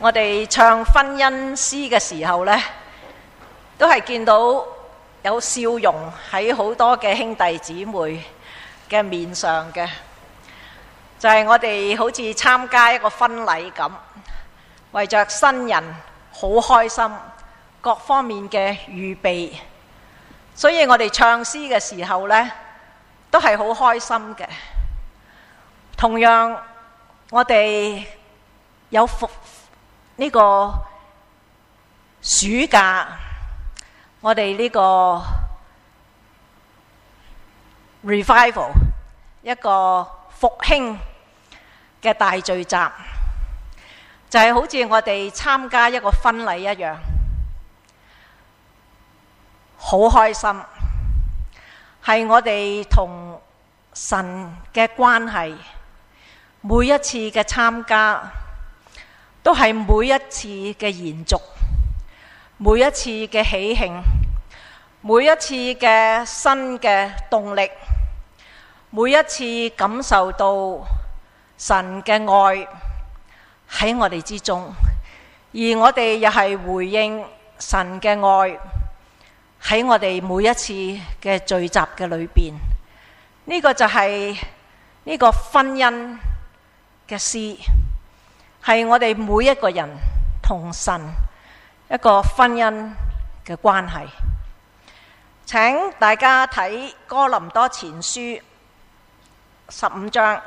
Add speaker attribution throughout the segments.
Speaker 1: 我哋唱婚姻詩嘅時候呢，都係見到有笑容喺好多嘅兄弟姊妹嘅面上嘅，就係我哋好似參加一個婚禮咁，為着新人好開心，各方面嘅預備，所以我哋唱詩嘅時候呢，都係好開心嘅。同樣，我哋有呢個暑假，我哋呢個 revival 一個復興嘅大聚集，就係好似我哋參加一個婚禮一樣，好開心，係我哋同神嘅關係，每一次嘅參加都係每一次嘅延續，每一次嘅喜慶，每一次嘅新嘅動力，每一次感受到神嘅愛喺我哋之中，而我哋又係回應神嘅愛喺我哋每一次嘅聚集嘅裏邊。呢個就係呢個婚姻嘅詩，係我哋每一個人同神一個婚姻嘅關係。請大家睇哥林多前書15章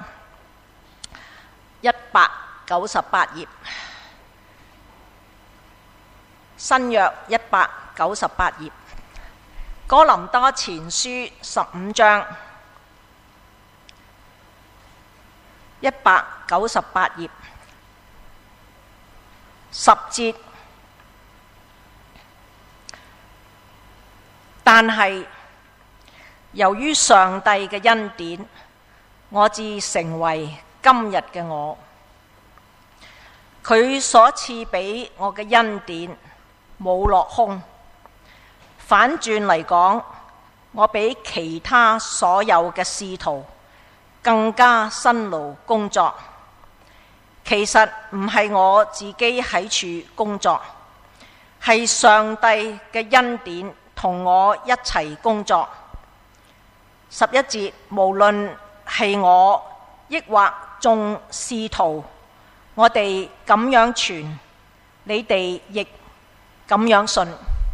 Speaker 1: 198頁，新約198頁，哥林多前書15章198頁10節。但係由於上帝嘅恩典，我至成為今日嘅我。佢所賜俾我嘅恩典冇落空，反轉嚟講，我比其他所有嘅使徒更加辛勞工作。其實唔係我自己喺處工作，係上帝嘅恩典同我一齊工作。11節，無論係我抑或眾使徒，我哋咁樣傳，你哋亦咁樣信。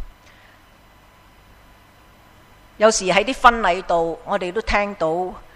Speaker 1: 有時喺啲婚禮度，我哋都聽到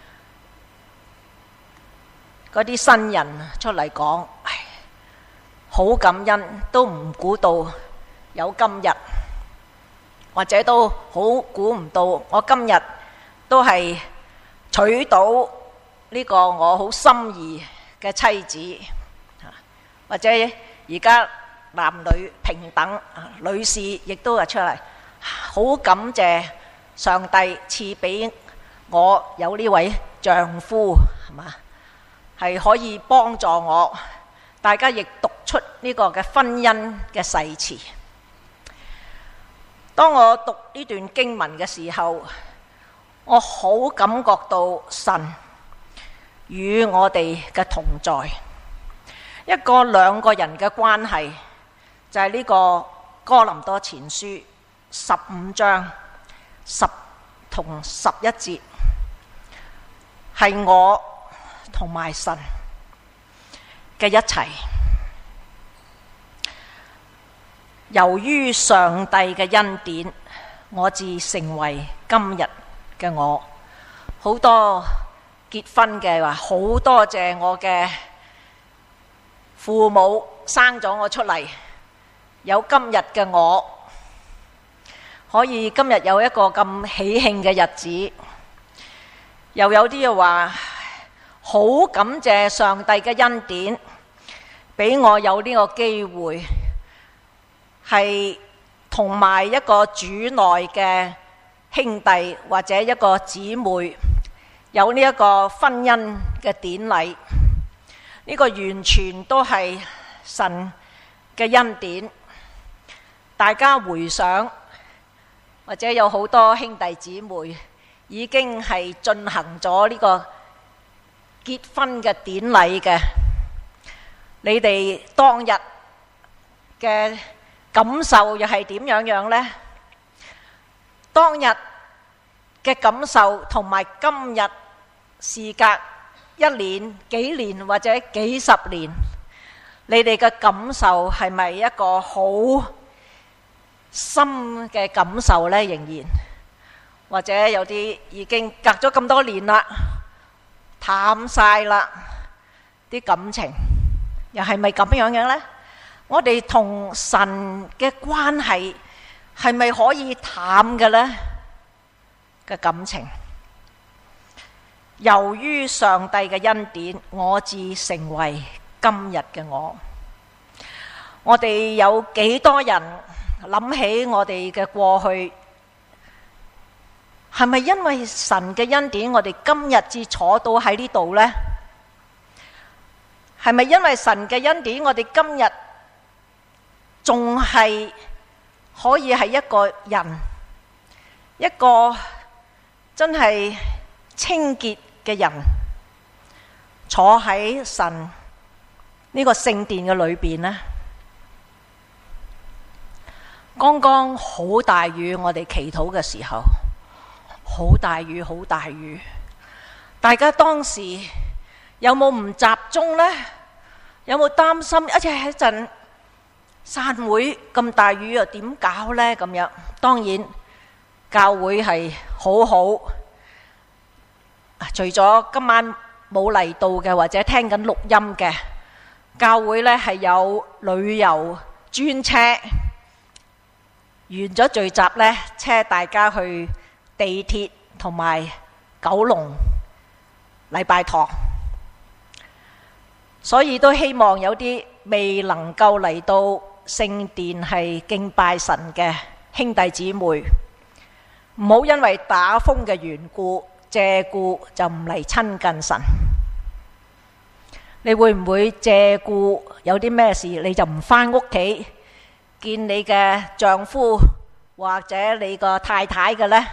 Speaker 1: 嗰啲新人出嚟講，好感恩，都唔估到有今日，或者都好估唔到我今日都係娶到呢個我好心儀嘅妻子，或者而家男女平等，女士亦都係出嚟，好感謝上帝賜俾我有呢位丈夫，係嘛？係可以幫助我，大家亦讀出呢個嘅婚姻嘅誓詞。當我讀呢段經文嘅時候，我好感覺到神與我哋嘅同在。一個兩個人嘅關係，就係呢個哥林多前書15章10同11節，係我同埋神嘅一齊。由於上帝嘅恩典，我至成為今日嘅我。好多結婚嘅話，好多謝我嘅父母生咗我出嚟，有今日嘅我，可以今日有一個咁喜慶嘅日子。又有啲又話，好感謝上帝嘅恩典，俾我有呢個機會，係同埋一個主內嘅兄弟或者一個姊妹有呢一個婚姻嘅典禮。呢個完全都係神嘅恩典。大家回想，或者有好多兄弟姊妹已經係進行咗呢個結婚嘅典禮嘅，你哋當日嘅感受又係點樣呢？當日嘅感受同埋今日事隔1年、幾年或者幾十年，你哋嘅感受係咪一個好深嘅感受呢？仍然或者有啲已經隔咗咁多年啦，淡晒啦，啲感情又係咪咁樣呢？我哋同神嘅關係係咪可以淡嘅呢？嘅感情，由於上帝嘅恩典，我至成為今日嘅我。我哋有幾多人諗起我哋嘅過去，係咪因為神嘅恩典，我哋今日至坐到喺呢度呢？係咪因為神嘅恩典，我哋今日仲係可以係一個人，一個真係清潔嘅人，坐喺神呢個聖殿嘅裏邊呢？剛剛好大雨，我哋祈禱嘅時候，好大雨，好大雨。大家當時有冇唔集中呢？有冇擔心一陣散會咁大雨又點搞呢？咁樣，當然教會係好好。除咗今晚冇嚟到嘅或者聽緊錄音嘅，教會呢係有旅遊專車，完咗聚集呢，車大家去地鐵同埋九龍禮拜堂。所以都希望有啲未能夠嚟到聖殿係敬拜神嘅兄弟姊妹，唔好因為打風嘅緣故借故就唔嚟親近神。你會唔會借故有啲咩事你就唔返屋企見你嘅丈夫或者你個太太嘅呢？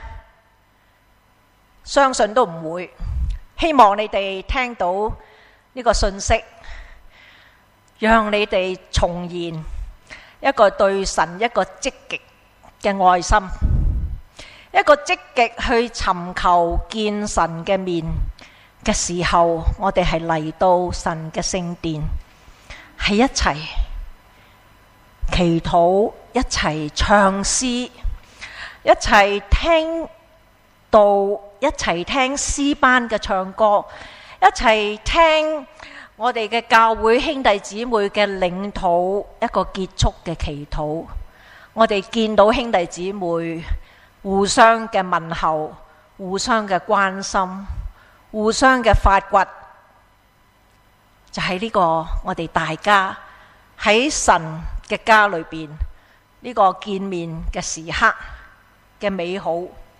Speaker 1: 相信都唔會。希望你哋聽到呢個信息，讓你哋重燃一個對神一個積極嘅愛心，一個積極去尋求見神嘅面嘅時候，我哋係嚟到神嘅聖殿，係一齊祈禱，一齊唱詩，一齊聽道，一齊聽詩班嘅唱歌，一齊聽我哋嘅教會兄弟姊妹嘅領禱，一個結束嘅祈禱。我哋見到兄弟姊妹互相嘅問候，互相嘅關心，互相嘅發掘，就係呢個我哋大家喺神嘅家裏邊呢個見面嘅時刻嘅美好。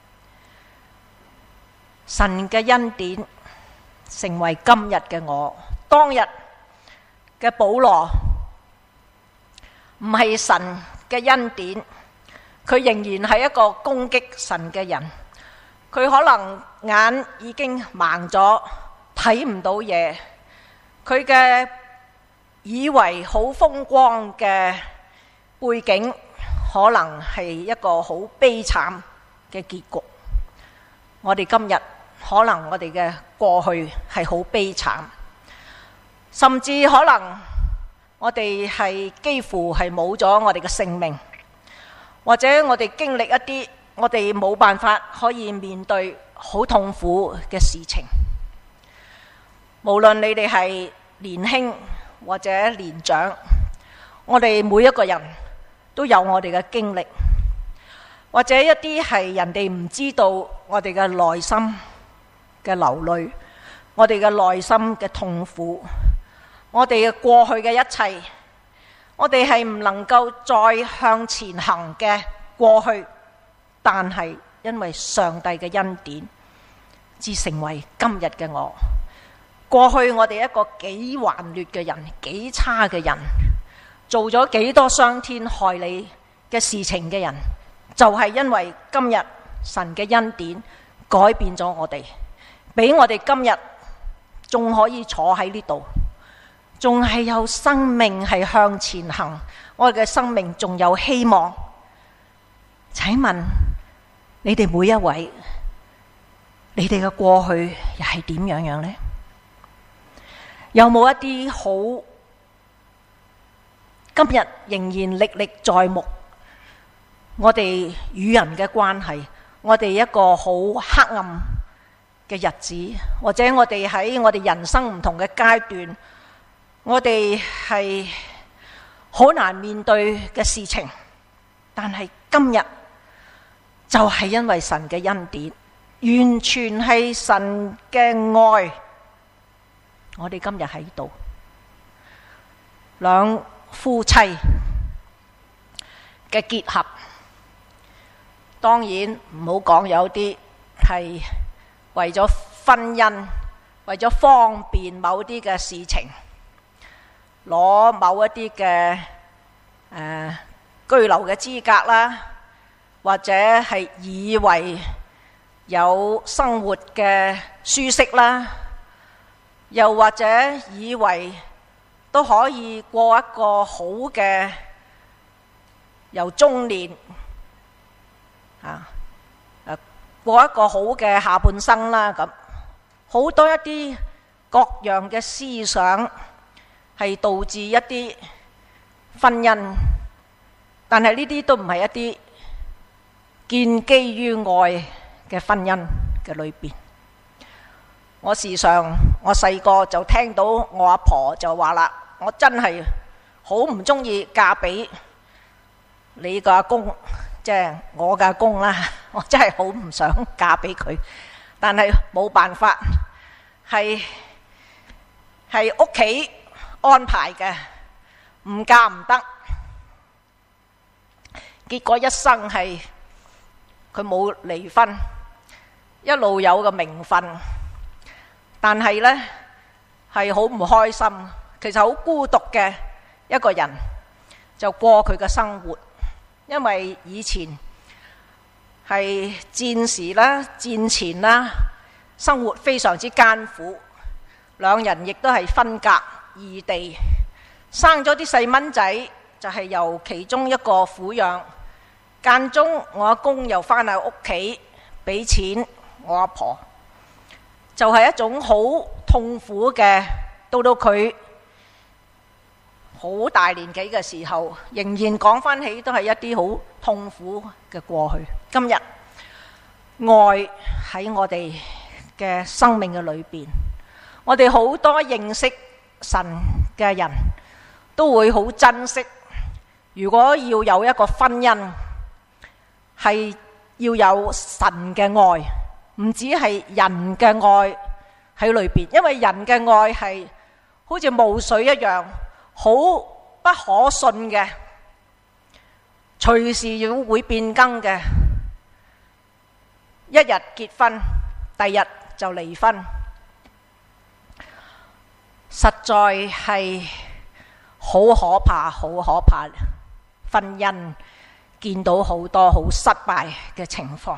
Speaker 1: 神嘅恩典成為今日嘅我。當日嘅保羅唔係神嘅恩典，佢仍然係一個攻擊神嘅人。佢可能眼已經盲咗，睇唔到嘢。佢嘅以為好風光嘅背景，可能係一個好悲慘嘅結局。我哋今日可能我哋嘅過去係好悲慘。甚至可能我哋係幾乎係冇咗我哋嘅性命，或者我哋經歷一啲我哋冇辦法可以面對好痛苦嘅事情。無論你哋係年輕或者年長，我哋每一個人都有我哋嘅經歷，或者一啲係人哋唔知道我哋嘅內心嘅流淚，我哋嘅內心嘅痛苦，我哋嘅過去嘅一切，我哋係唔能夠再向前行嘅過去，但係因為上帝嘅恩典，至成為今日嘅我。過去我哋一個幾頑劣嘅人，幾差嘅人，做咗幾多傷天害理嘅事情嘅人，就係因為今日神嘅恩典改變咗我哋，俾我哋今日仲可以坐喺呢度， 仲係有生命係向前行，我哋嘅生命仲有希望。請問你哋每一位，你哋嘅過去又係點樣呢？有冇一啲好今日仍然歷歷在目？我哋與人嘅關係，我哋一個好黑暗嘅日子，或者我哋喺我哋人生唔同嘅階段，我哋係好難面對嘅事情，但係今日就係因為神嘅恩典，完全係神嘅愛，我哋今日喺度，兩夫妻嘅結合。當然唔好講有啲係為咗婚姻，為咗方便某啲嘅事情，攞某一啲嘅居留嘅資格啦，或者係以為有生活嘅舒適啦，又或者以為都可以過一個好嘅由中年過一個好嘅下半生啦。咁好多一啲各樣嘅思想係導致一啲婚姻，但係呢啲都唔係一啲建基於愛嘅婚姻嘅裏邊。我時常我細個就聽到我阿婆就話啦，我真係好唔中意嫁俾你個阿公，即係我嘅阿公啦，我真係好唔想嫁俾佢，但係冇辦法，係屋企安排嘅，唔嫁唔得。結果一生係佢冇離婚，一路有個名分，但係呢係好唔開心，其實好孤獨嘅一個人，就過佢嘅生活。因為以前係戰時啦、戰前啦，生活非常之艱苦，兩人亦都係分隔異地，生咗啲細蚊仔就係由其中一個撫養，間中我阿公又返去屋企俾錢我阿婆，就係一種好痛苦嘅。到佢好大年紀嘅時候，仍然講返起都係一啲好痛苦嘅過去。今日愛喺我哋嘅生命嘅裏邊，我哋好多認識神嘅人都會好珍惜。如果要有一個婚姻，係要有神嘅愛，唔止係人嘅愛喺裏邊，因為人嘅愛係好似霧水一樣，好不可信嘅，隨時要會變更嘅。一日結婚，第二日就離婚，實在係好可怕，好可怕。婚姻見到好多好失敗嘅情況。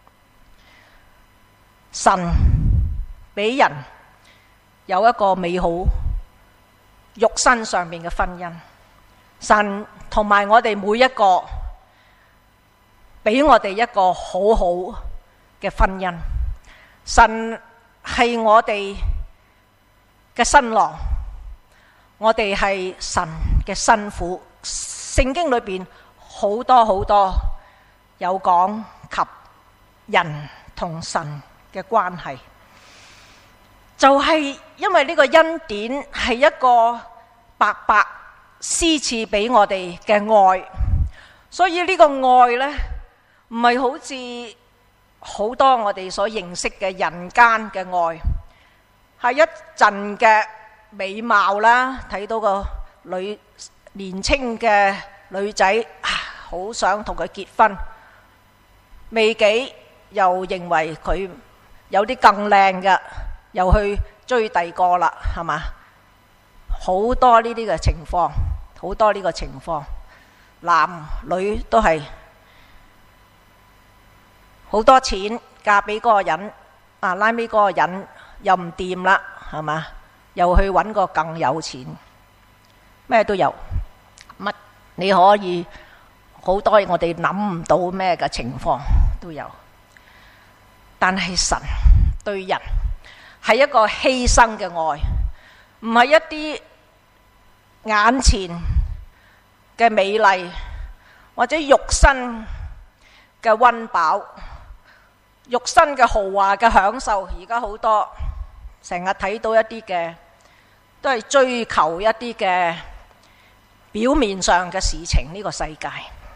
Speaker 1: 神俾人有一個美好肉身上面嘅婚姻，神同埋我哋每一個俾我哋一個好好嘅婚姻。神係我哋嘅新郎，我哋係神嘅新婦。聖經裏邊好多好多有講及人同神嘅關係，就係因為呢個恩典係一個白白施賜俾我哋嘅愛，所以呢個愛呢，唔係好似好多我哋所認識嘅人間嘅愛，係一陣嘅美貌啦，睇到個年青嘅女仔好想同佢結婚，未幾又認為佢有啲更靚嘅，又去追第個啦，係嘛？好多呢啲嘅情況，好多呢個情況，男女都係好多錢嫁俾嗰個人，拉尾嗰個人又唔掂啦，係嘛？又去揾個更有錢。 咩都有，乜你可以好多我哋諗唔到咩嘅情況都有。但係神對人係一個犧牲嘅愛，唔係一啲眼前嘅美麗或者肉身嘅溫飽、肉身嘅豪華嘅享受。而家好多成日睇到一啲嘅，都係追求一啲嘅表面上嘅事情。呢個世界，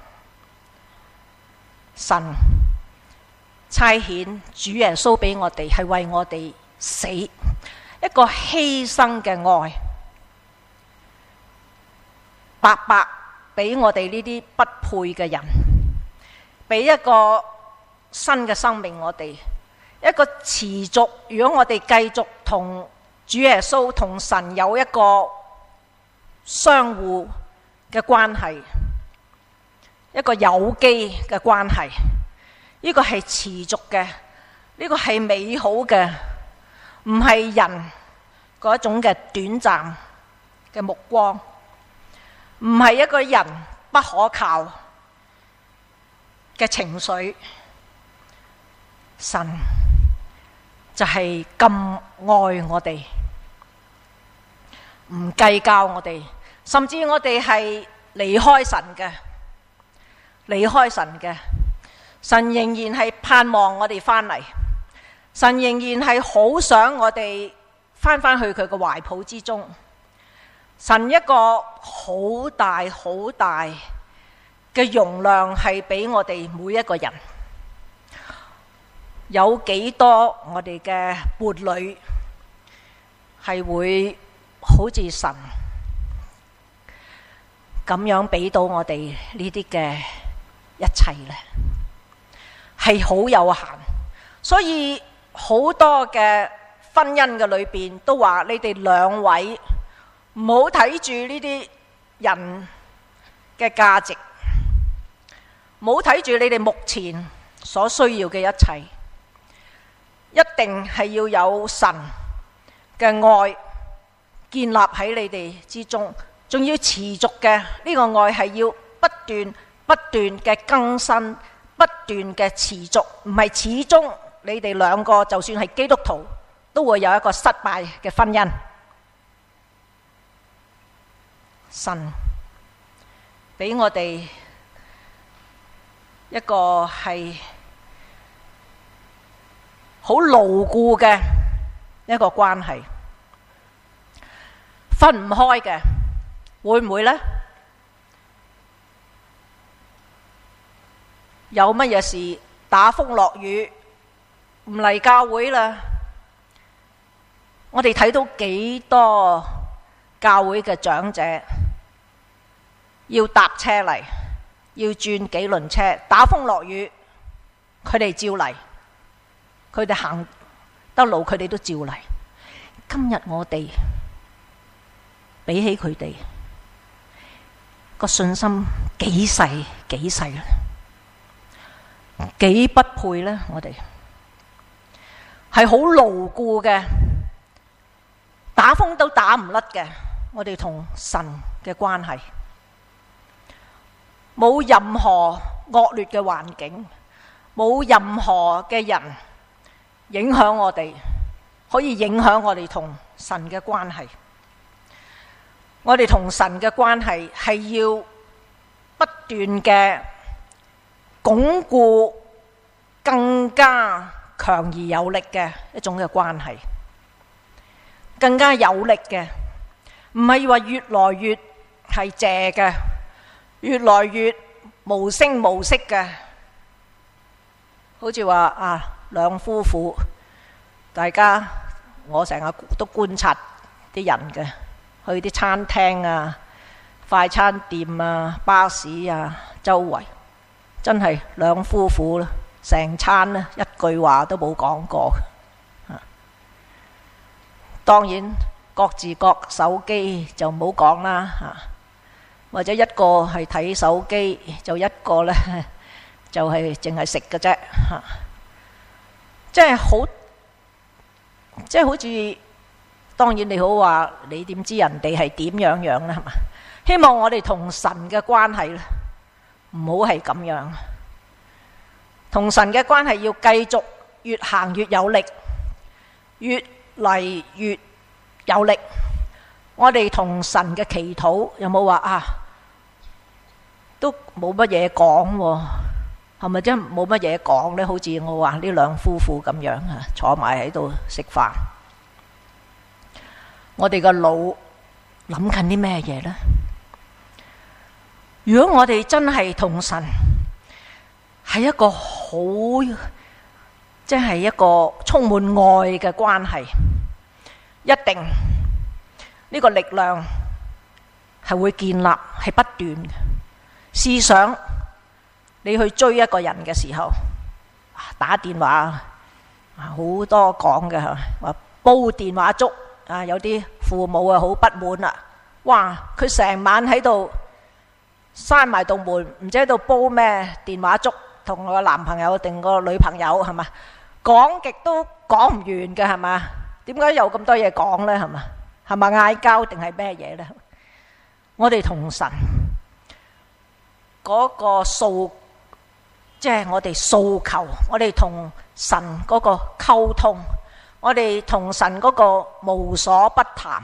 Speaker 1: 神差遣主耶穌俾我哋，係為我哋死，一個犧牲嘅愛，白白俾我哋呢啲不配嘅人，俾一個新嘅生命我哋，一個持續。如果我哋繼續同主耶穌同神有一個相互嘅關係，一個有機嘅關係，呢個係持續嘅，呢個係美好嘅，唔係人嗰種嘅短暫嘅目光，唔係一個人不可靠嘅情緒。神就係咁愛我哋，唔計較我哋，甚至我哋係離開神嘅，離開神嘅，神仍然係盼望我哋翻嚟，神仍然係好想我哋翻返去佢嘅懷抱之中。神一個好大好大嘅容量係俾我哋每一個人。有幾多我哋嘅伴侶係會好似神咁樣俾到我哋呢啲嘅一切呢？係好有限。所以好多嘅婚姻嘅裏邊都話，你哋兩位唔好睇住呢啲人嘅價值，唔好睇住你哋目前所需要嘅一切，一定係要有神嘅愛建立喺你哋之中，仲要持續嘅。呢個愛係要不斷嘅更新，不斷嘅持續，唔係始終你哋兩個就算係基督徒都會有一個失敗嘅婚姻。神俾我哋一個係好牢固嘅一個關係，分唔開嘅，會唔會呢？有乜嘢事打風落雨唔嚟教會啦？我哋睇到幾多教會嘅長者要搭車嚟，要轉幾輪車，打風落雨佢哋照嚟，佢哋行得路佢哋都照嚟。今日我哋比起佢哋個信心幾細幾細咧，幾不配呢？我哋係好牢固嘅，打風都打唔甩嘅。我哋同神嘅關係冇任何惡劣嘅環境，冇任何嘅人影響我哋，可以影響我哋同神嘅關係。我哋同神嘅關係係要不斷嘅鞏固，更加強而有力嘅一種嘅關係，更加有力嘅，唔係話越來越係謝嘅，越來越無聲無息嘅。好似話啊，兩夫婦，大家我成日都觀察啲人嘅，去啲餐廳啊、快餐店啊、巴士啊，周圍真係兩夫婦啦，成餐咧一句話都冇講過。當然各自各手機就唔好講啦，或者一個係睇手機，就一個呢就係淨係食嘅啫，即係好似當然你好話你點知人哋係點樣樣啦，係嘛？ 希望我哋同神嘅關係咧，唔好係咁樣。同神嘅關係要繼續越行越有力，越嚟越有力。我哋同神嘅祈禱有冇話啊？都冇乜嘢講喎，係咪真冇乜嘢講呢？好似我話呢兩夫婦咁樣啊，坐埋喺度食飯。我哋個腦諗緊啲咩嘢呢？如果我哋真係同神係一個好，即係一個充滿愛嘅關係，一定呢個力量係會建立，係不斷嘅。試想你去追一個人嘅時候，打電話好多講嘅，話煲電話粥啊，有啲父母啊好不滿啦。哇！佢成晚喺度閂埋道門，唔知喺度煲咩電話粥，同個男朋友定個女朋友係嘛？講極都講唔完嘅係嘛？點解有咁多嘢講呢？係嘛？係咪嗌交定係咩嘢呢？我哋同神嗰個訴，即係我哋訴求，我哋同神嗰個溝通，我哋同神嗰個無所不談，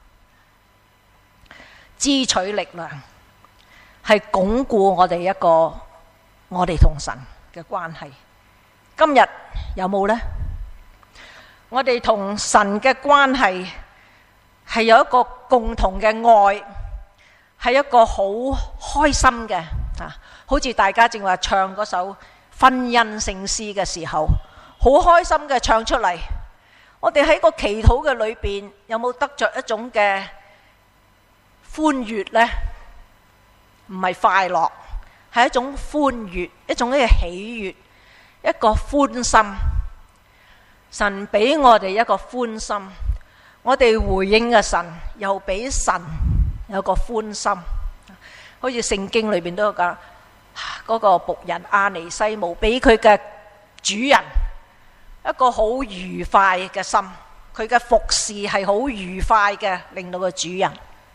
Speaker 1: 支取力量，係鞏固我哋一個我哋同神嘅關係。今日有冇呢？我哋同神嘅關係係有一個共同嘅愛，係一個好開心嘅啊！好似大家正話唱嗰首婚姻聖詩嘅時候，好開心嘅唱出嚟。我哋喺個祈禱嘅裏邊，有冇得着一種嘅歡悅呢？唔係快樂，係一種歡悅，一種嘅喜悅，一個歡心。神俾我哋一個歡心，我哋回應嘅神又俾神有個歡心。好似聖經裏邊都有講，嗰個僕人阿尼西姆俾佢嘅主人一個好愉快嘅心，佢嘅服侍係好愉快嘅，令到個主人。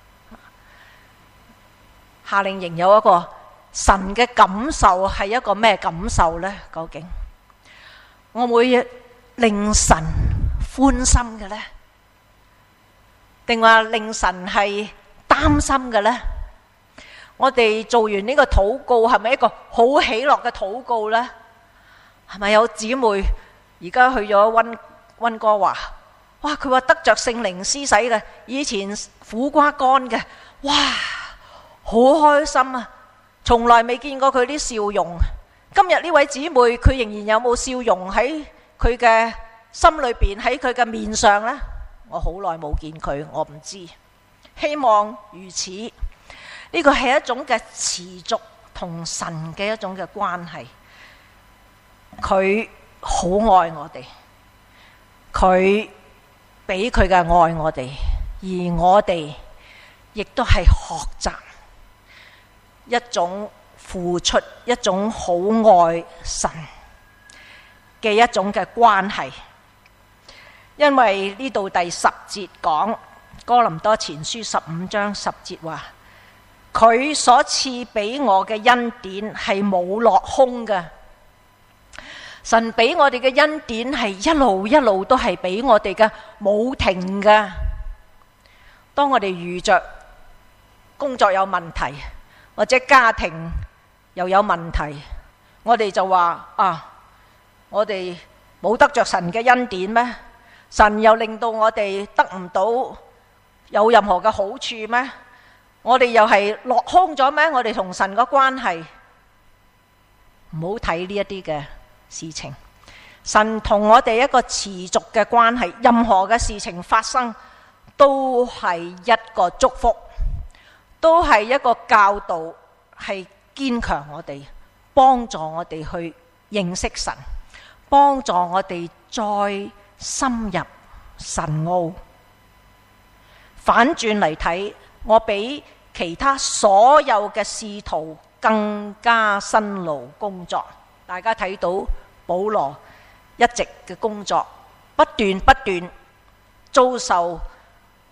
Speaker 1: 夏令營有一個神嘅感受係一個咩感受呢？究竟我會令神歡心嘅呢？定話令神係擔心嘅呢？我哋做完呢個禱告係咪一個好喜樂嘅禱告呢？係咪有姊妹而家去咗溫哥華？哇！佢話得着聖靈施洗嘅，以前苦瓜乾嘅，哇！好開心啊！從來未見過佢啲笑容。今日呢位姊妹佢仍然有冇笑容喺佢嘅心裏邊，喺佢嘅面上呢？我好耐冇見佢，我唔知。希望如此。呢個係一種嘅持續同神嘅一種嘅關係。佢好愛我哋，佢俾佢嘅愛我哋，而我哋亦都係學習一種付出，一種好愛神嘅一種嘅關係。因為呢度第10節講哥林多前書15章10節話，佢所賜俾我嘅恩典係冇落空嘅。神俾我哋嘅恩典係一路一路都係俾我哋嘅，冇停嘅。當我哋遇着工作有問題，或者家庭又有問題，我哋就話啊，我哋冇得着神嘅恩典咩？神又令到我哋得唔到有任何嘅好處咩？我哋又係落空咗咩？我哋同神嘅關係，唔好睇呢一啲嘅事情。神同我哋一個持續嘅關係，任何嘅事情發生都係一個祝福，都係一個教導，係堅強我哋，幫助我哋去認識神，幫助我哋再深入神奧。反轉嚟睇，我比其他所有嘅使徒更加辛勞工作。大家睇到保羅一直嘅工作，不斷遭受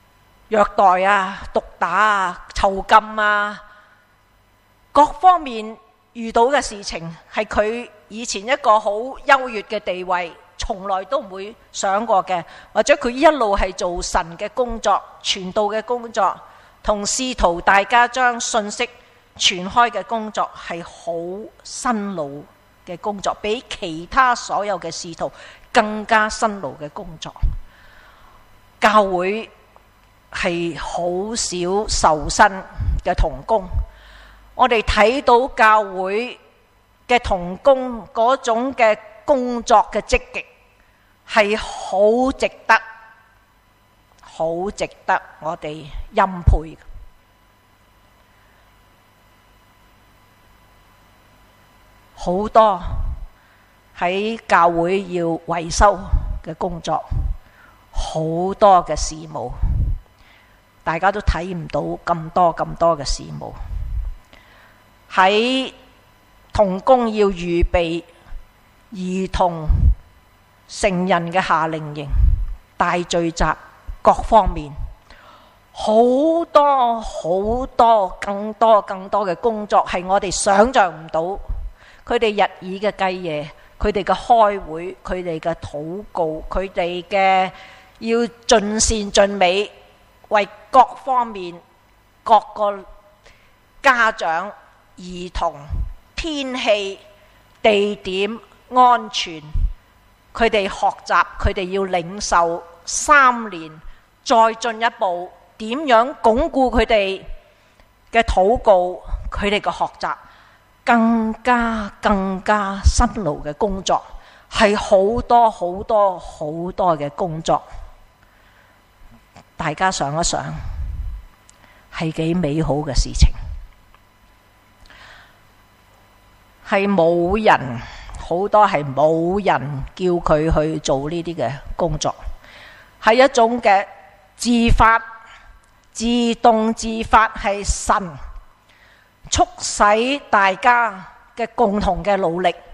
Speaker 1: 虐待啊、毒打啊、囚禁啊，各方面遇到嘅事情，係佢以前一個好優越嘅地位，從來都唔會想過嘅，或者佢一路係做神嘅工作、傳道嘅工作，同使徒大家將信息傳開嘅工作，係好辛勞嘅工作，比其他所有嘅使徒更加辛勞嘅工作。教會係好少受薪嘅同工，我哋睇到教會嘅同工嗰種嘅工作嘅積極，係好值得我哋欽佩。好多喺教會要維修嘅工作，好多嘅事務，大家都睇唔到咁多嘅事務。喺同工要預備兒童、成人嘅夏令營、大聚集，各方面好多更多嘅工作，係我哋想象唔到。佢哋日以嘅繼夜，佢哋嘅開會，佢哋嘅禱告，佢哋嘅要盡善盡美，為各方面、各個家長、兒童、天氣、地點、安全，佢哋學習，佢哋要領受3年，再進一步點樣鞏固佢哋嘅禱告，佢哋嘅學習，更加辛勞嘅工作，係好多嘅工作。大家想一想，係幾美好嘅事情。係冇人，好多係冇人叫佢去做呢啲嘅工作，係一種嘅自發、自動自發，係神促使大家嘅共同嘅努力，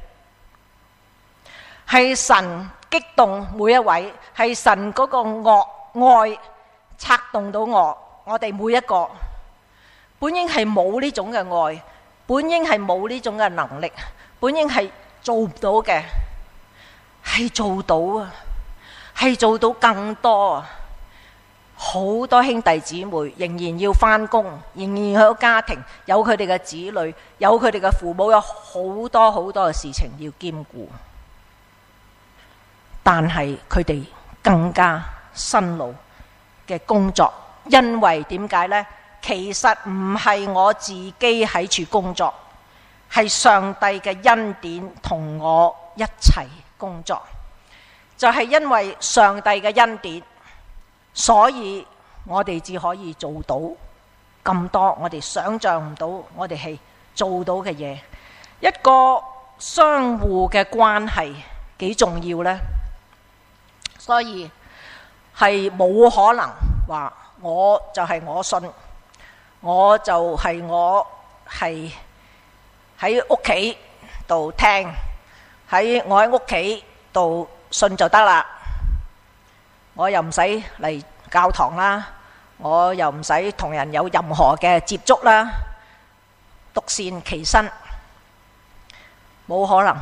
Speaker 1: 係神激動每一位，係神嗰個愛策動到我哋每一個。本應係冇呢種嘅愛，本應係冇呢種嘅能力，本應係做唔到嘅，係做到啊，係做到更多啊！好多兄弟姊妹仍然要返工，仍然有家庭，有佢哋嘅子女，有佢哋嘅父母，有好多嘅事情要兼顧，但係佢哋更加辛勞嘅工作，因為點解呢？其實唔係我自己喺處工作，係上帝嘅恩典同我一齊工作。就係因為上帝嘅恩典，所以我哋只可以做到咁多我哋想象唔到我哋係做到嘅嘢。一個相互嘅關係幾重要呢？所以係冇可能話我就係我信，我就係我係喺屋企度聽，我喺屋企度信就得啦。我又唔使嚟教堂啦，我又唔使同人有任何嘅接觸啦，獨善其身，冇可能。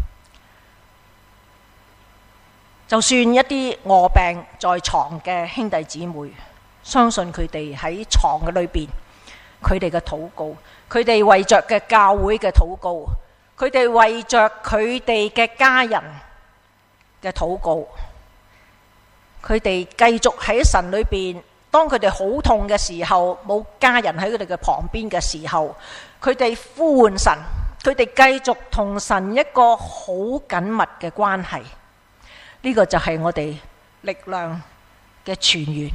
Speaker 1: 就算一啲臥病在床嘅兄弟姊妹，相信佢哋喺床嘅裏邊，佢哋嘅禱告，佢哋為着嘅教會嘅禱告，佢哋為着佢哋嘅家人嘅禱告，佢哋繼續喺神裏邊。當佢哋好痛嘅時候，冇家人喺佢哋嘅旁邊嘅時候，佢哋呼喚神，佢哋繼續同神一個好緊密嘅關係。呢個就係我哋力量嘅泉源。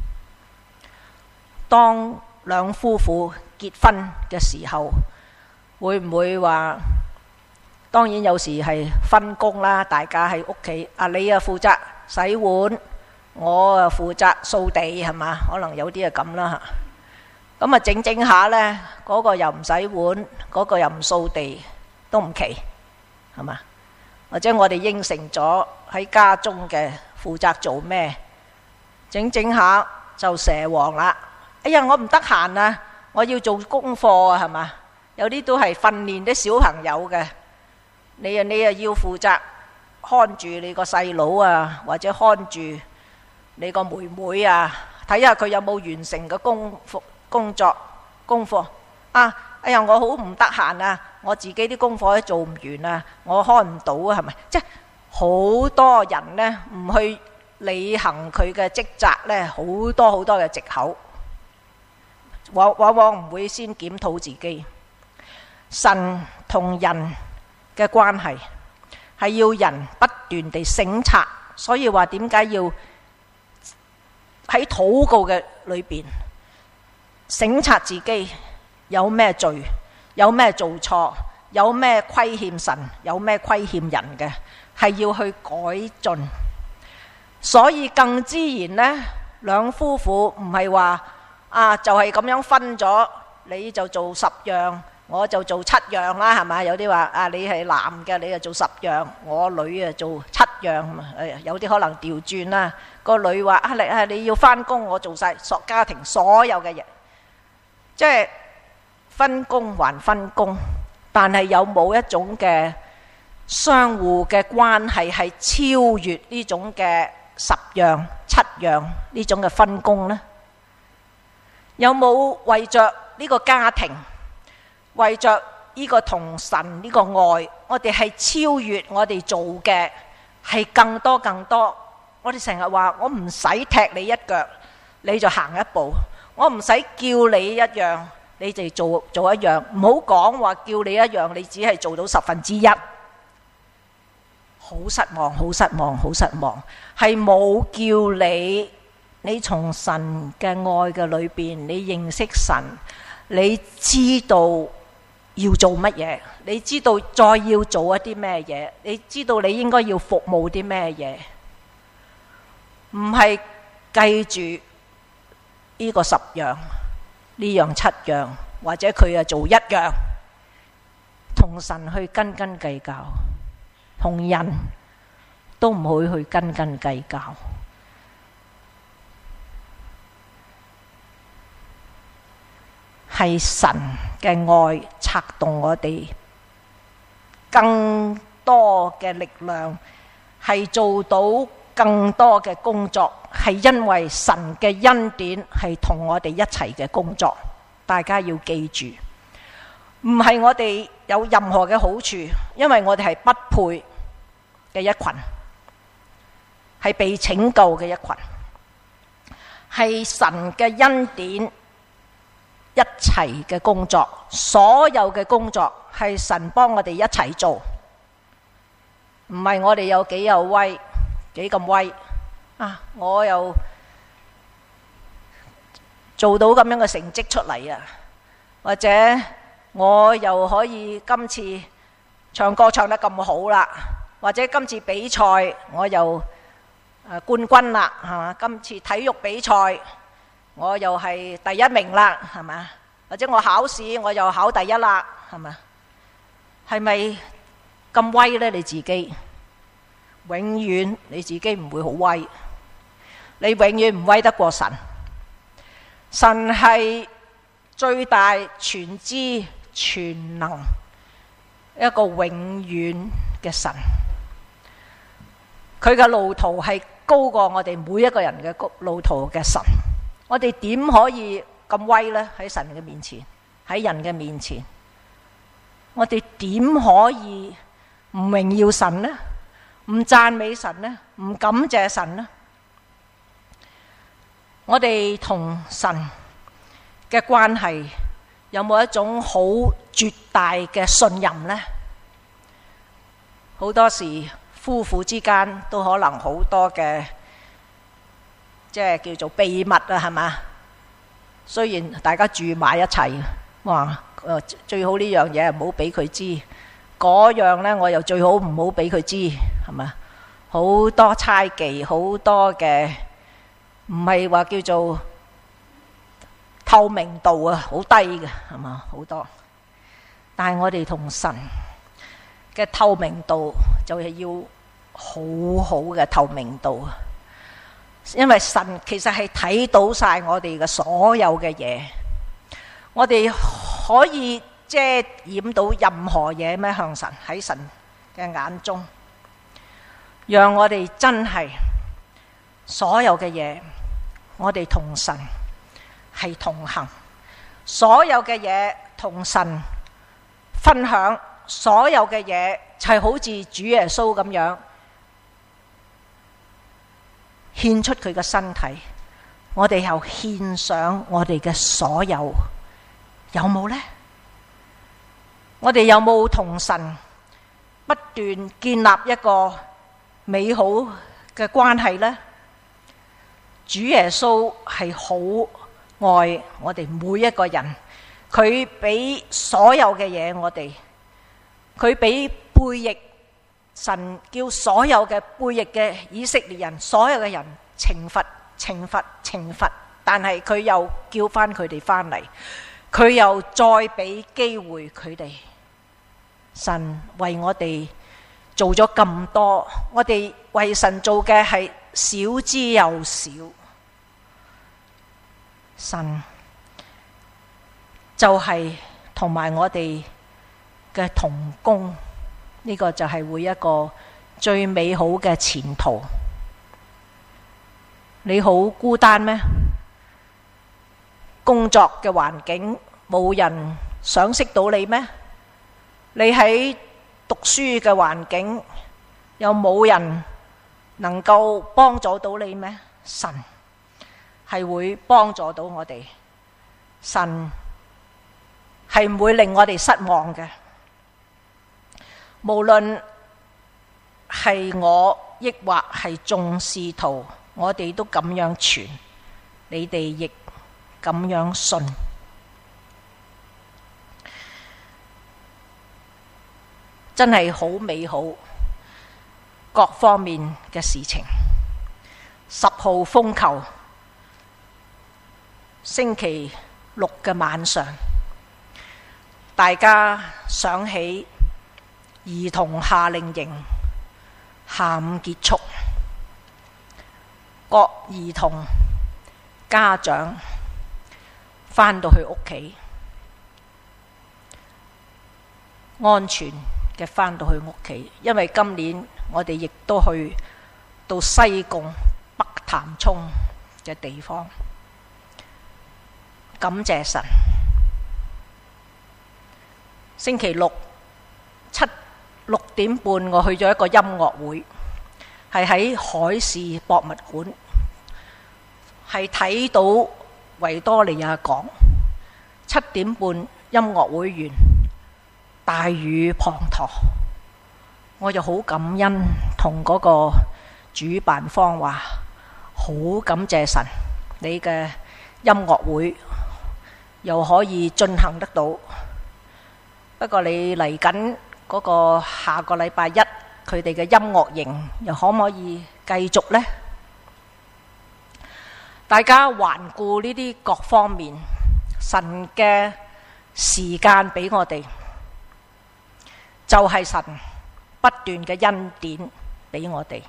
Speaker 1: 當兩夫婦結婚嘅時候，會唔會話？當然有時係分工啦，大家喺屋企，你啊負責洗碗，我啊負責掃地，係嘛？可能有啲係咁啦嚇。咁啊整下呢，嗰個又唔洗碗，嗰個又唔掃地，都唔奇，係嘛？或者我哋應承咗喺家中嘅負責做咩？整下就蛇王啦。哎呀，我唔得閒啊，我要做功課啊，係嘛？有啲都係訓練啲小朋友嘅，你啊要負責看住你個細佬啊，或者看住你個妹妹啊，睇下佢有冇完成嘅功課啊。哎呀，我好唔得閒啊，我自己啲功課都做唔完啊，我看唔到啊，係咪？即係好多人呢唔去履行佢嘅職責呢，好多嘅藉口，往往唔會先檢討自己。神同人嘅關係係要人不斷地省察，所以話點解要喺禱告嘅裏邊省察自己有咩罪，有咩做錯，有咩虧欠神，有咩虧欠人嘅，係要去改進。所以更自然呢，兩夫婦唔係話就係咁樣分咗，你就做10樣，我就做7樣啦，係咪？有啲話你係男嘅，你就做10樣，我女做7樣。有啲可能調轉啦，個女話你要返工，我做晒家庭所有嘅嘢，即係分工還分工，但係有冇一種嘅相互嘅關係係超越呢種嘅10樣、7樣呢種嘅分工呢？有冇為着呢個家庭，為着呢個同神呢個愛，我哋係超越我哋做嘅係更多。我哋成日話我唔使踢你一腳，你就行一步；我唔使叫你一樣，你就做一樣。唔好講話叫你一樣，你只係做到1/10。好失望，係冇叫你從神嘅愛嘅裏邊，你認識神，你知道要做乜嘢，你知道再要做一啲咩嘢，你知道你應該要服務啲咩嘢，唔係記住呢個10樣，呢樣7樣，或者佢做1樣，同神去斤斤計較，同人都唔好去斤斤計較。係神嘅愛策動我哋更多嘅力量，係做到更多嘅工作，係因為神嘅恩典係同我哋一齊嘅工作。大家要記住，唔係我哋有任何嘅好處，因為我哋係不配嘅一群，係被拯救嘅一群，係神嘅恩典一齊嘅工作，所有嘅工作係神幫我哋一齊做，唔係我哋有幾威，幾咁威我又做到咁樣嘅成績出嚟啊，或者我又可以今次唱歌唱得咁好啦，或者今次比賽我又冠軍啦，係嘛？今次體育比賽我又係第1名啦，係嘛？或者我考試我又考第1啦，係嘛？係咪咁威呢？你自己永遠你自己唔會好威，你永遠唔威得過神。神係最大、全知、全能，一個永遠嘅神。佢嘅路途係高過我哋每一個人嘅路途嘅神。我哋點可以咁威呢？喺神嘅面前，喺人嘅面前，我哋點可以唔榮耀神呢？唔讚美神呢？唔感謝神呢？我哋同神嘅關係有冇一種好絕大嘅信任呢？好多時夫婦之間都可能好多嘅，即係叫做秘密啊，係嘛？雖然大家住埋一齊，哇，最好呢樣嘢唔好俾佢知，嗰樣呢我又最好唔好俾佢知，係嘛？好多猜忌，好多嘅唔係話叫做透明度啊，好低嘅，係嘛？好多，但係我哋同神嘅透，透明度就係要好好嘅透明度。 因為神其實係睇到晒我哋嘅所有嘅嘢，我哋可以遮掩到任何嘢咩？向神，喺神嘅眼中，讓我哋真係所有嘅嘢，我哋同神係同行，所有嘅嘢同神分享，所有嘅嘢就係好似主耶穌咁樣獻出佢嘅身體，我哋又獻上我哋嘅所有，有冇呢？我哋有冇同神不斷建立一個美好嘅關係呢？主耶穌係好愛我哋每一個人，佢俾所有嘅嘢我哋，佢俾背逆神，叫所有嘅背逆嘅以色列人，所有嘅人懲罰，但係佢又叫翻佢哋翻嚟，佢又再俾機會佢哋。神為我哋做咗咁多，我哋為神做嘅係少之又少。神就係同埋我哋嘅同工，呢個就係會一個最美好嘅前途。你好孤單咩？工作嘅環境冇人賞識到你咩？你喺讀書嘅環境又冇人能夠幫助到你咩？神係會幫助到我哋，神係唔會令我哋失望嘅。無論係我抑或係眾使徒，我哋都咁樣傳，你哋亦咁樣信。真係好美好，各方面嘅事情。10號風球，星期六嘅晚上，大家想起兒童夏令營下午結束，各兒童家長返到去屋企，安全嘅返到去屋企，因為今年我哋亦都去到西貢北潭涌嘅地方，感謝神。星期六6點半，我去咗一個音樂會，係喺海事博物館，係睇到維多利亞港。7點半音樂會完，大雨滂沱，我就好感恩，同嗰個主辦方話好感謝神，你嘅音樂會又可以進行得到。不過你嚟緊嗰個下個禮拜一，佢哋嘅音樂營又可唔可以繼續呢？大家環顧呢啲各方面，神嘅時間俾我哋，就係神不斷嘅恩典俾我哋。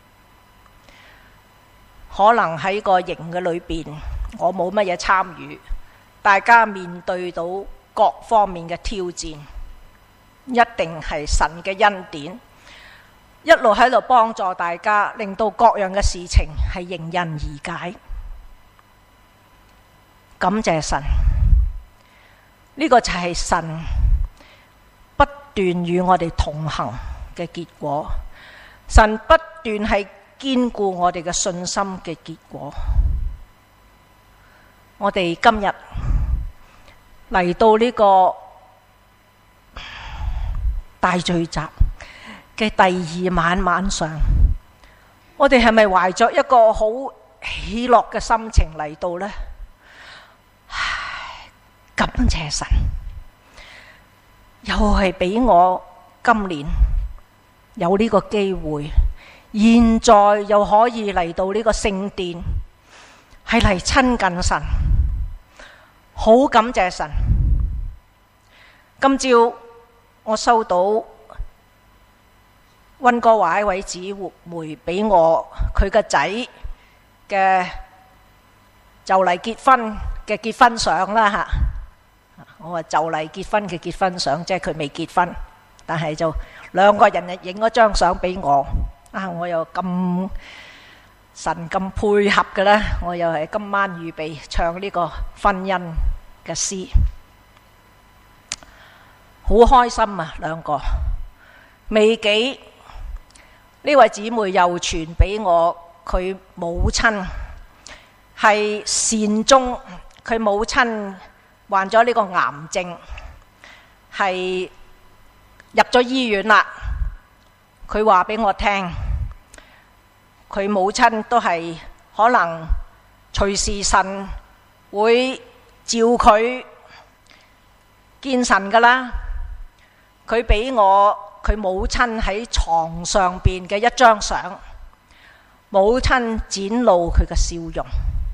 Speaker 1: 可能喺個營嘅裏邊，我冇乜嘢參與，大家面對到各方面嘅挑戰，一定係神嘅恩典，一路喺度幫助大家，令到各樣嘅事情係迎刃而解。感謝神，呢個就係神不斷與我哋同行嘅結果，神不斷係堅固我哋嘅信心嘅結果。我哋今日嚟到呢個大聚集嘅第2晚晚上，我哋係咪懷着一個好喜樂嘅心情嚟到呢？感謝神，又係俾我今年有呢個機會，現在又可以嚟到呢個聖殿，係嚟親近神，好感謝神。今朝我收到溫哥華一位姊妹俾我佢個仔嘅就嚟結婚嘅結婚相啦嚇。我話就嚟結婚嘅結婚相，即係佢未結婚，但係就兩個人影咗張相俾我。我又咁神咁配合嘅咧，我又係今晚預備唱呢個婚姻嘅詩，好開心啊！兩個未幾呢位姊妹又傳俾我，佢母親係善終，佢母親患咗呢個癌症，係入咗醫院啦。佢話俾我聽，佢母親都係可能隨時神會召佢見神噶啦。佢俾我佢母親喺床上邊嘅一張相，母親展露佢嘅笑容。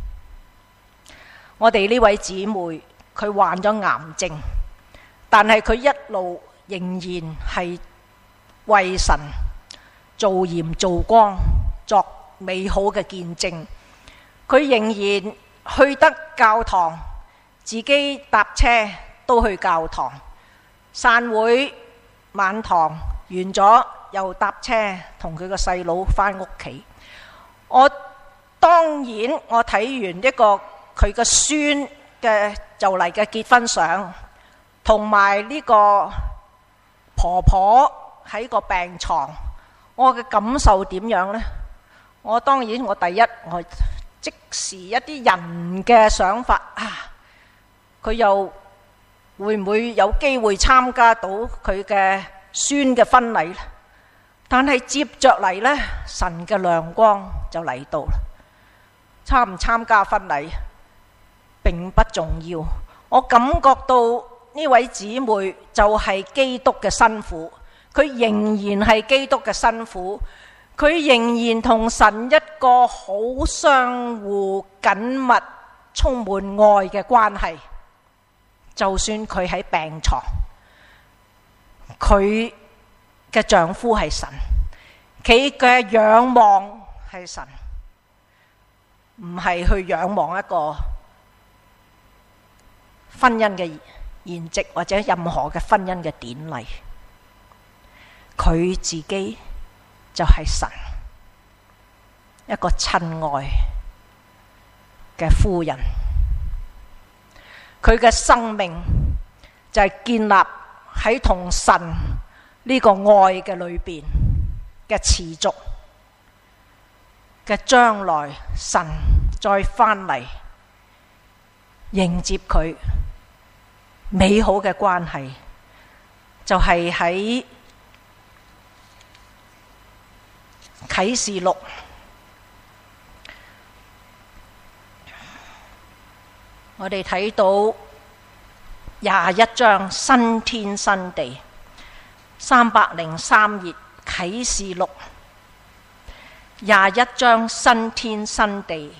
Speaker 1: 我哋呢位姊妹佢患咗癌症，但係佢一路仍然係為神做鹽做光，作美好嘅見證。佢仍然去得教堂，自己搭車都去教堂，散會晚堂完咗又搭車同佢個細佬返屋企。當然我睇完一個佢個孫嘅就嚟嘅結婚相，同埋呢個婆婆喺個病床，我嘅感受點樣呢？我當然我第一，我即時一啲人嘅想法佢又會唔會有機會參加到佢嘅孫嘅婚禮呢？但係接着嚟呢，神嘅亮光就嚟到啦。參唔參加婚禮並不重要，我感覺到呢位姊妹就係基督嘅新婦，佢仍然係基督嘅新婦，佢仍然同神一個好相互緊密、充滿愛嘅關係。就算佢喺病床，佢嘅丈夫係神，佢嘅仰望係神，唔係去仰望一個婚姻嘅筵席或者任何嘅婚姻嘅典禮。佢自己就係神，一個親愛嘅夫人。佢嘅生命就係建立喺同神呢個愛嘅裏邊嘅持續嘅將來，神再翻嚟迎接佢美好嘅關係，就係喺啟示錄我哋睇到21章新天新地303頁，啟示錄21章新天新地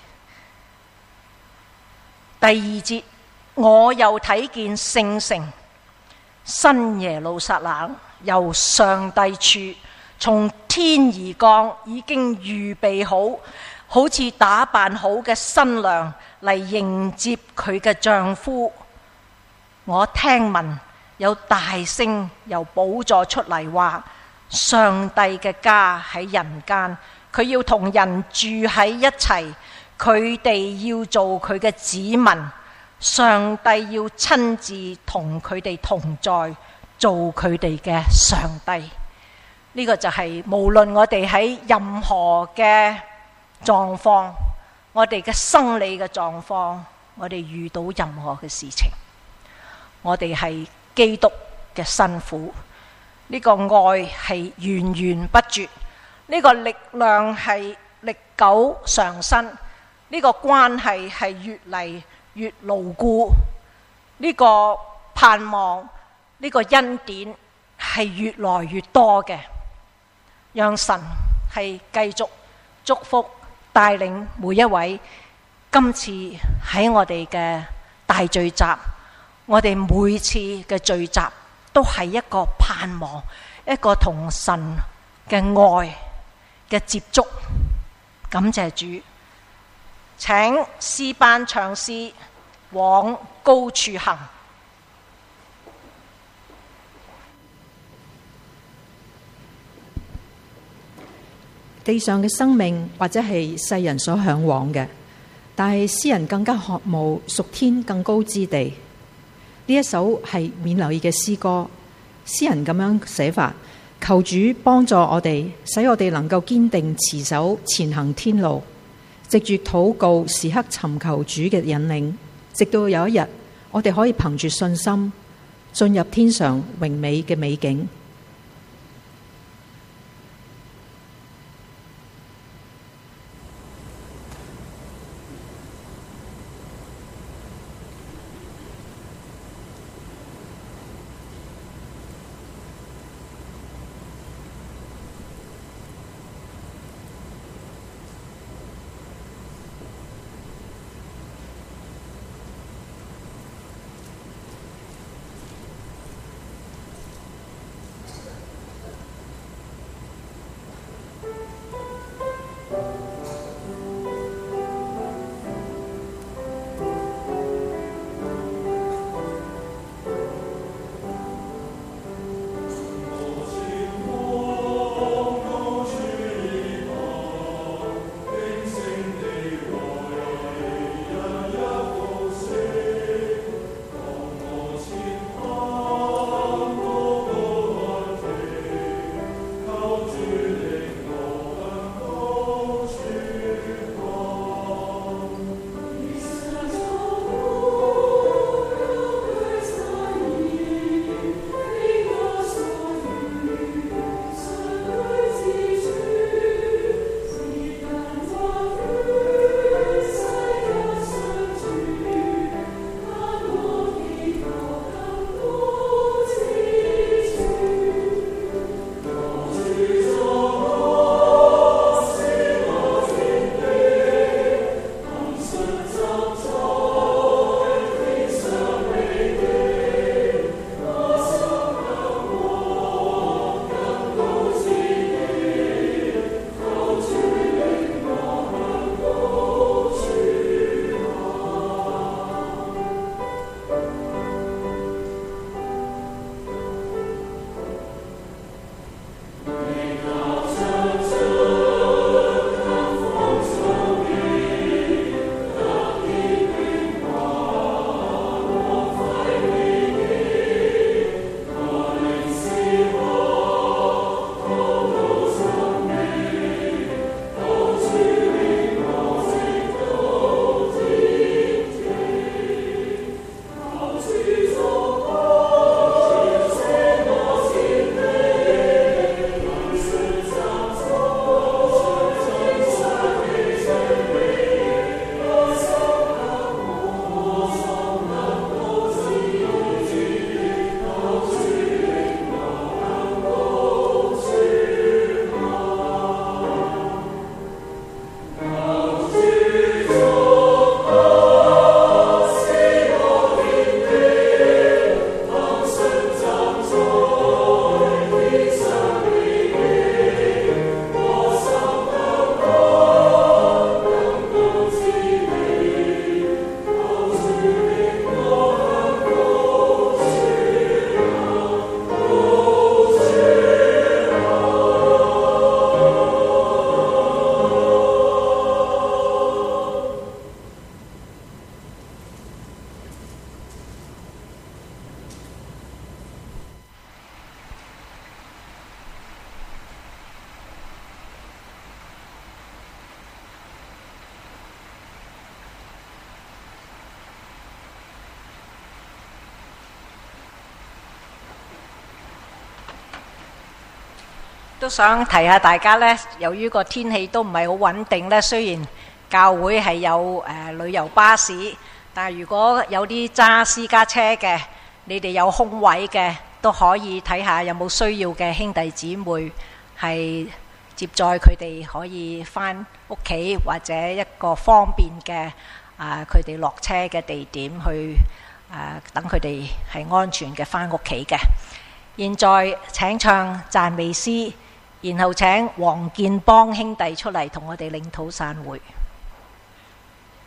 Speaker 1: 第2節，我又睇見聖城新耶路撒冷由上帝處從天而降，已經預備好，好似打扮好嘅新娘嚟迎接佢嘅丈夫。我聽聞有大聲由寶座出嚟話，上帝嘅家喺人間，佢要同人住喺一齊，佢哋要做佢嘅子民，上帝要親自同佢哋同在，做佢哋嘅上帝。呢個就係無論我哋喺任何嘅狀況，我哋嘅生理嘅狀況，我哋遇到任何嘅事情，我哋係基督嘅新婦。呢個愛係源源不絕，呢個力量係歷久常新，呢個關係係越嚟越牢固，呢個盼望，呢個恩典係越來越多嘅。讓神係繼續祝福帶領每一位。今次喺我哋嘅大聚集，我哋每次嘅聚集都係一個盼望，一個同神嘅愛嘅接觸。感謝主， 請詩班唱詩，往高處行。
Speaker 2: 地上嘅生命或者係世人所向往嘅，但係詩人更加渴慕屬天更高之地。呢一首係勉勵嘅詩歌，詩人咁樣寫法：求主幫助我哋，使我哋能夠堅定持守前行天路，藉住禱告時刻尋求主嘅引領，直到有一日我哋可以憑住信心進入天上榮美嘅美景。
Speaker 1: 都想提下大家呢，由於個天氣都唔係好穩定呢，雖然教會係有旅遊巴士，但係如果有啲揸私家車嘅，你哋有空位嘅，都可以睇下有冇需要嘅兄弟姊妹係接載佢哋可以返屋企，或者一個方便嘅佢哋落車嘅地點去等佢哋係安全嘅返屋企嘅。現在請唱讚美詩，然後請黃建邦兄弟出嚟同我哋領禱散會。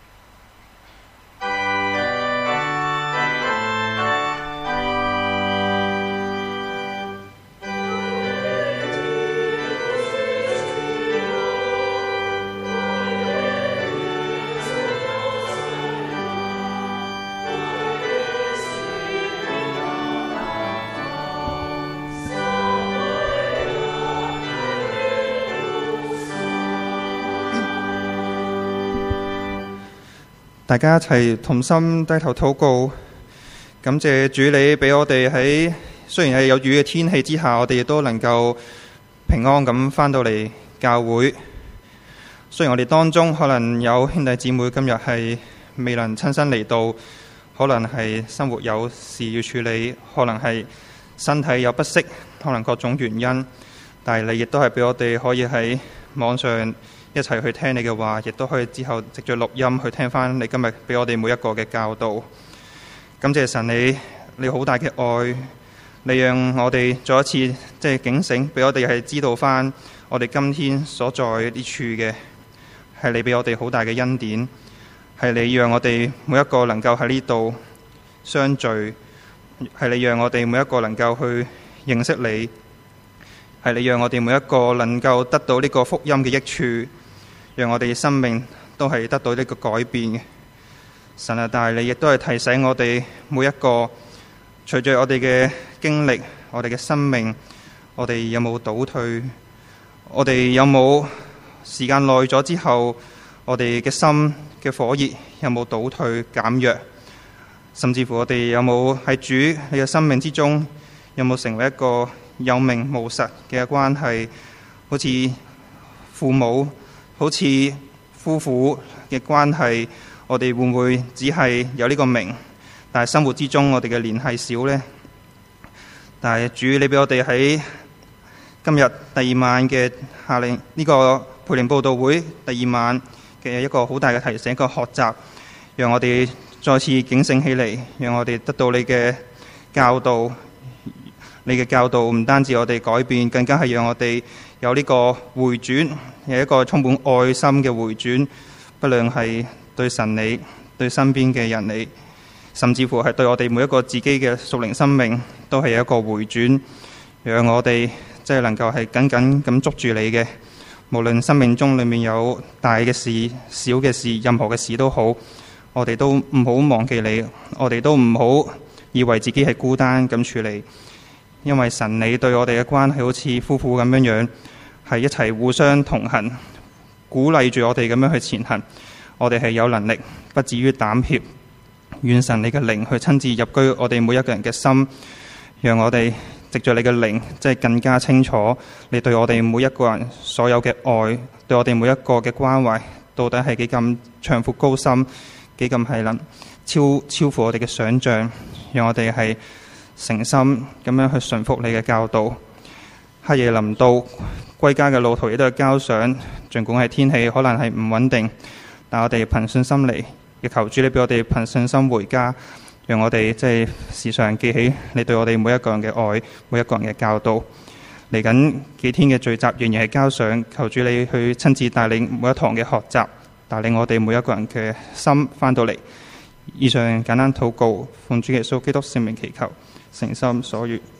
Speaker 3: 大家一齊同心低頭禱告，感謝主你俾我哋喺雖然係有雨嘅天氣之下，我哋亦都能夠平安咁返到嚟教會。雖然我哋當中可能有兄弟姊妹今日係未能親身嚟到，可能係生活有事要處理，可能係身體有不適，可能各種原因，但係你亦都係俾我哋可以喺網上一齊去聽你嘅話，亦都可以之後藉著錄音去聽翻你今日俾我哋每一個嘅教導。感謝神你好大嘅愛，你讓我哋再一次警醒，俾我哋係知道翻我哋今天所在呢處嘅係你俾我哋好大嘅恩典，係你讓我哋每一個能夠喺呢度相聚，係你讓我哋每一個能夠去認識你，係你讓我哋每一個能夠得到呢個福音嘅益處，讓我哋生命都係得到呢個改變嘅。神啊，但係你亦都係提醒我哋每一個，隨着我哋嘅經歷，我哋嘅生命，我哋有冇倒退？我哋有冇時間耐咗之後，我哋嘅心嘅火熱有冇倒退減弱？甚至乎我哋有冇喺主你嘅生命之中，有冇成為一個有名無實嘅關係？好似父母，好似夫婦嘅關係，我哋會唔會只係有呢個名，但係生活之中我哋嘅聯繫少呢？但係主你俾我哋喺今日第二晚嘅夏令呢個培靈佈道會第二晚嘅一個好大嘅提醒，一個學習，讓我哋再次警醒起嚟，讓我哋得到你嘅教導。你嘅教導唔單止我哋改變，更加係讓我哋有呢個回轉，有一個充滿愛心嘅回轉，不論係對神你、對身邊嘅人你，甚至乎係對我哋每一個自己嘅屬靈生命，都係有一個回轉，讓我哋即係能夠係緊緊咁捉住你嘅。無論生命中裏面有大嘅事、小嘅事，任何嘅事都好，我哋都唔好忘記你，我哋都唔好以為自己係孤單咁處理。因為神你對我哋嘅關係好似夫婦咁樣，係一齊互相同行，鼓勵住我哋咁樣去前行。我哋係有能力，不至於膽怯。願神你嘅靈去親自入居我哋每一個人嘅心，讓我哋藉着你嘅靈，即係更加清楚你對我哋每一個人所有嘅愛，對我哋每一個嘅關懷，到底係幾咁長闊高深，幾咁係能超乎我哋嘅想象。讓我哋係誠心咁樣去順服你嘅教導。黑夜臨到，歸家嘅路途亦都係交上，儘管係天氣可能係唔穩定，但我哋憑信心嚟，亦求主你俾我哋憑信心回家，讓我哋即係時常記起你對我哋每一個人嘅愛，每一個人嘅教導。嚟緊幾天嘅聚集仍然係交上，求主你去親自帶領每一堂嘅學習，帶領我哋每一個人嘅心返到嚟。以上簡單禱告，奉主耶穌基督聖名祈求，誠心所願。